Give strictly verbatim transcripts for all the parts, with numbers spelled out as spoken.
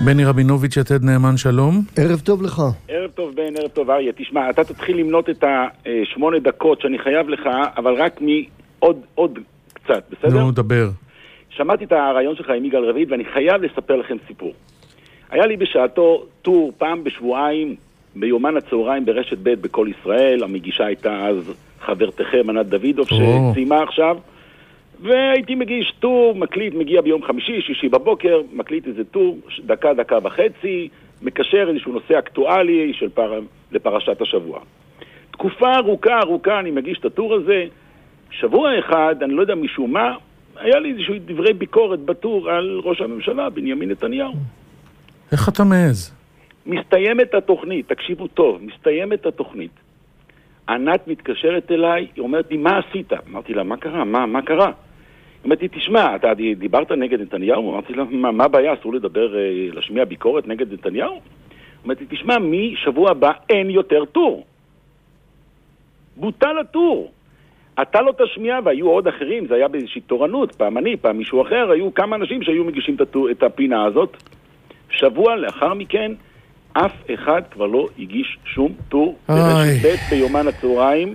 בני רבינוביץ', יתד נאמן, שלום. ערב טוב לך. ערב טוב בן, ערב טוב אריה. תשמע, אתה תתחיל למנות את השמונה דקות שאני חייב לך, אבל רק מעוד עוד קצת, בסדר? נו, דבר. שמעתי את הרעיון שלך עם יגאל רביד, ואני חייב לספר לכם סיפור. היה לי בשעתו טור פעם בשבועיים, ביומן הצהריים ברשת ב' בכל ישראל. המגישה הייתה אז חברתכם ענת דוידוב, שסיימה עכשיו. והייתי מגיש טור, מקליט, מגיע ביום חמישי, שישי בבוקר, מקליט איזה טור, דקה, דקה וחצי, מקשר איזשהו נושא אקטואלי של פר... לפרשת השבוע. תקופה ארוכה, ארוכה, אני מגיש את הטור הזה. שבוע אחד, אני לא יודע משום מה, היה לי איזשהו דברי ביקורת בטור על ראש הממשלה, בנימין נתניהו. איך אתה מעז? מסתיימת התוכנית, תקשיבו טוב, מסתיימת התוכנית. ענת מתקשרת אליי, היא אומרת לי, מה עשית? אמרתי לה, מה קרה? מה, מה קרה? אמרתי, תשמע, אתה דיברת נגד נתניהו? אמרתי לה, מה, מה הבעיה? אסור לדבר, להשמיע ביקורת נגד נתניהו? אמרתי, תשמע, משבוע הבא אין יותר טור. בוטל הטור. אתה לא תשמיע, והיו עוד אחרים, זה היה באיזושהי תורנות, פעם אני, פעם מישהו אחר, היו כמה אנשים שהיו מגישים את, הטור, את הפינה הזאת. שבוע לאחר מכן, אף אחד כבר לא הגיש שום טור ברשת ב' ביומן הצהריים,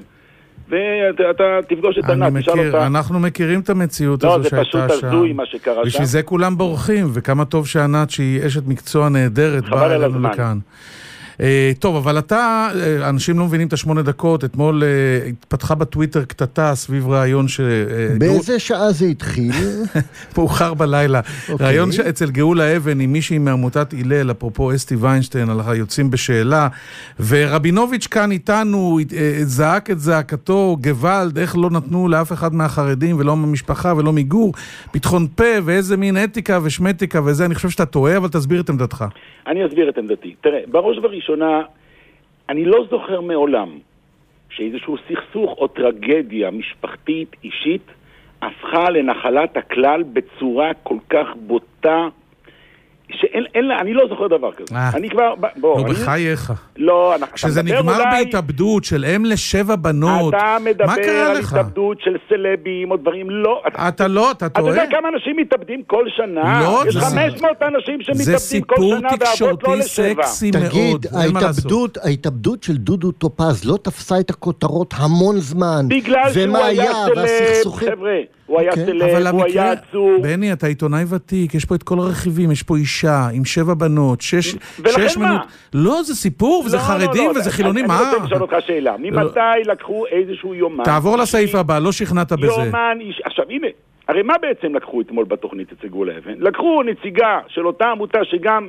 ואתה תפגוש את ענת, תשאל אותה. אנחנו מכירים את המציאות הזו שהייתה שם. לא, זה פשוט הזוי מה שקרה שם. בשביל זה כולם בורחים, וכמה טוב שענת, שהיא אשת מקצוע נהדרת, באה אלינו לכאן. טוב, אבל אתה, אנשים לא מבינים את השמונה דקות, אתמול התפתחה בטוויטר קטטה סביב רעיון ש... באיזה שעה זה התחיל? מאוחר בלילה. רעיון אצל גאולה אבן עם מישהי מעמותת הלל, אפרופו אסתי ויינשטיין, על היוצאים בשאלה, ורבינוביץ' כאן איתנו, זעק את זעקתו, גוואלד, איך לא נתנו לאף אחד מהחרדים, ולא מהמשפחה ולא מגור, פתחון פה, ואיזה מין אתיקה ושמטיקה וזה, אני חושב שאתה טועה, אבל תסביר את עמדתך. אני אסביר את עמדתי. תראה, בראש וראשונה, אני לא זוכר מעולם שאיזשהו סכסוך או טרגדיה משפחתית, אישית, הפכה לנחלת הכלל בצורה כל כך בוטה, שאין, אין לה, אני לא זוכר דבר כזה. אה, אני כבר, בוא, לא אני, בחייך. לא, אנחנו, כשזה נגמר אולי, בהתאבדות של אם לשבע בנות, אתה מדבר מה קרה על לך? התאבדות של סלבים או דברים, לא. אתה, אתה לא, אתה טועה. אתה יודע כמה אנשים מתאבדים כל שנה? לא, יש חמש מאות אנשים שמתאבדים כל שנה, זה סיפור תקשורתי סקסי מאוד. תגיד, ההתאבדות, ההתאבדות של דודו טופז לא תפסה את הכותרות המון זמן. בגלל שהוא היה סלב, חבר'ה. הוא היה סלב, הוא היה עצור. בני, אתה עיתונאי ותיק, יש פה את כל הרכיבים, יש פה אישה עם שבע בנות, שש, שש מנות. לא, זה סיפור, וזה חרדים, וזה חילונים. אני רוצה לשאול אותך שאלה. ממתי לקחו איזשהו יומן? תעבור לסעיף הבא, לא שכנעת בזה. יומן, עכשיו הנה, הרי מה בעצם לקחו אתמול בתוכנית את גאולה אבן? לקחו נציגה של אותה עמותה שגם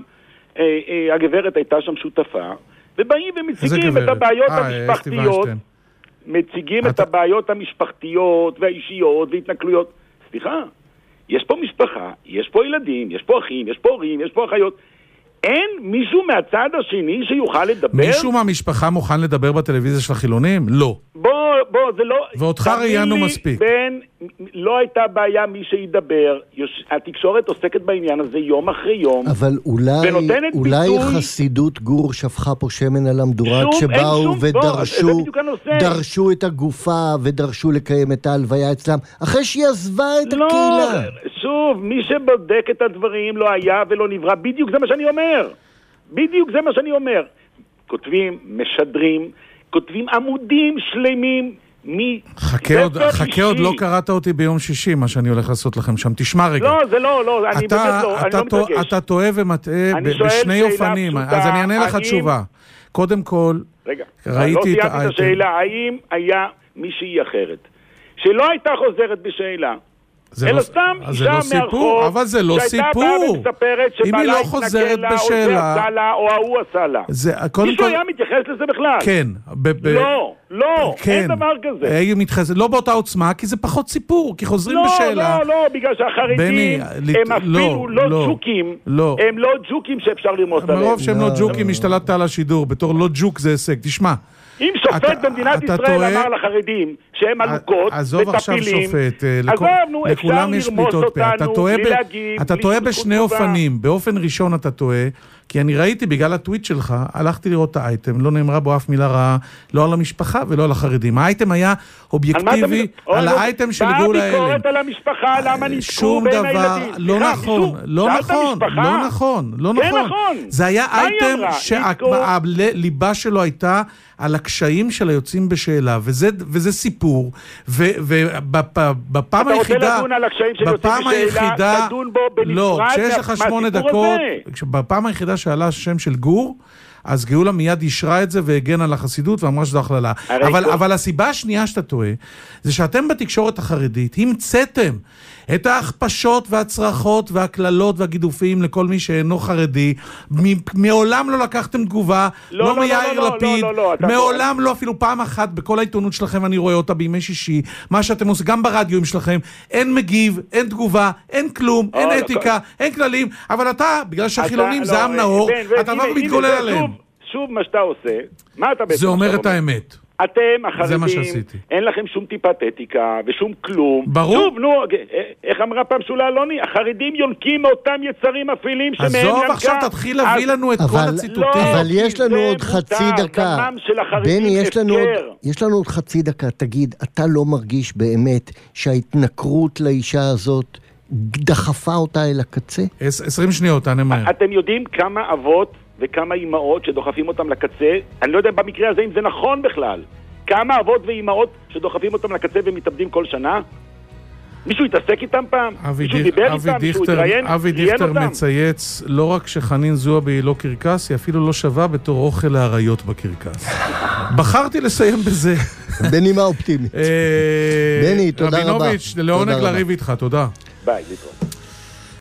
הגברת הייתה שם שותפה, ובאים ומציגים את הבעיות המשפחתיות. מציגים את הבעיות המשפחתיות והאישיות והתנכלויות. סליחה, יש פה משפחה, יש פה ילדים, יש פה אחים, יש פה הורים, יש פה אחיות. אין מישהו מהצד השני שיוכל לדבר? מישהו מהמשפחה מוכן לדבר בטלוויזיה של החילונים? לא. בוא, בוא, זה לא... ואותך ראיינו מספיק. בין, לא הייתה בעיה מי שידבר. התקשורת עוסקת בעניין הזה יום אחרי יום. אבל אולי, אולי ביטוי... חסידות גור שפכה פה שמן על המדורה, כשבאו ודרשו דרשו את הגופה ודרשו לקיים את ההלוויה אצלם, אחרי שהיא עזבה את לא, הקהילה. שוב, מי שבודק את הדברים לא היה ולא נברא. בדיוק זה מה שאני אומר. בדיוק זה מה שאני אומר. כותבים, משדרים, כותבים עמודים שלמים מי... חכה עוד, חכה עוד לא קראת אותי ביום שישי, מה שאני הולך לעשות לכם שם. תשמע רגע. לא, זה לא, לא, אני אתה, באמת לא, אתה, אני לא מתרגש. אתה טועה ומטעה בשני אופנים. אז אני אענה לך תשובה. קודם כל, רגע, ראיתי לא את סיימתי את השאלה, האם היה מישהי אחרת, שלא הייתה חוזרת בשאלה, אלא סתם אישה מהרחוב, אבל זה לא סיפור. שהייתה באה ומספרת שבעלה לא חוזרת התנקל לה, או זה עשה לה, או ההוא עשה לה. מישהו היה מתייחס לזה בכלל? כן. לא, לא, אין דבר כזה. לא באותה עוצמה, כי זה פחות סיפור, כי חוזרים בשאלה. לא, לא, לא, בגלל שהחרדים הם אפילו לא ג'וקים, הם לא ג'וקים שאפשר לרמוס עליהם. מרוב שהם לא ג'וקים, השתלטת על השידור, בתור לא ג'וק זה הישג. תשמע, אם שופט במדינת ישראל אמר לחרדים שהם עלוקות וטפילים, עזבנו, אפשר לרמוס אותנו, בלי להגיד, אתה טועה בשני אופנים. באופן ראשון אתה טועה, כי אני ראיתי בגלל הטוויט שלך, הלכתי לראות את האייטם, לא נאמרה בו אף מילה רעה, לא על המשפחה ולא על החרדים. האייטם היה אובייקטיבי על האייטם של גאולה הלם. מה הביקורת על המשפחה? למה נתקעו בין הילדים? לא נכון, לא נכון, לא נכון, לא נכון. זה היה אייטם שהליבה שלו הייתה על הקשיים של היוצאים בשאלה, וזה, וזה סיפור, ובפעם היחידה, אתה רוצה לדון על הקשיים של יוצאים בשאלה, תדון בו בנפרד, לא, כשיש לך שמונה דקות, בפעם היחידה שעלה השם של גור, אז גאולה מיד ישרה את זה והגן על החסידות ואמרה שזו הכללה. אבל, אבל הסיבה השנייה שאתה טועה, זה שאתם בתקשורת החרדית המצאתם את ההכפשות והצרחות והכללות והגידופים לכל מי שאינו חרדי. מעולם לא לקחתם תגובה, לא, לא, לא מיאיר לא, לפיד, לא, לא, לא, מעולם לא אפילו פעם אחת בכל העיתונות שלכם, אני רואה אותה בימי שישי, מה שאתם עושים, גם ברדיו שלכם, אין מגיב, אין תגובה, אין כלום, אין אתיקה, אין כללים, אבל אתה, בגלל שהחילונים זה עם נאור, אתה בא ומתגולל עליהם. שוב מה שאתה עושה, מה אתה בעצם? זה אומר את האמת. אתם, החרדים, אין לכם שום טיפת אתיקה ושום כלום. ברור. שוב, נו, איך אמרה פעם שולה אלוני? החרדים יונקים מאותם יצרים אפלים שמהם ינקה. עזוב, עכשיו תתחיל להביא לנו את כל הציטוטים. אבל יש לנו עוד חצי דקה. בני, יש לנו עוד חצי דקה. תגיד, אתה לא מרגיש באמת שההתנכרות לאישה הזאת דחפה אותה אל הקצה? עשרים שניות, תענה מהר. אתם יודעים כמה אבות וכמה אימהות שדוחפים אותם לקצה, אני לא יודע במקרה הזה אם זה נכון בכלל, כמה אבות ואימהות שדוחפים אותם לקצה ומתאבדים כל שנה? מישהו התעסק איתם פעם? מישהו דיבר איתם? מישהו התראיין? אבי דיכטר מצייץ, לא רק שחנין זועבי היא לא קרקס, היא אפילו לא שווה בתור אוכל לאריות בקרקס. בחרתי לסיים בזה. בנימה אופטימית. בני, תודה רבה. רבינוביץ', לעונג לריב איתך, תודה. ביי, להתראות.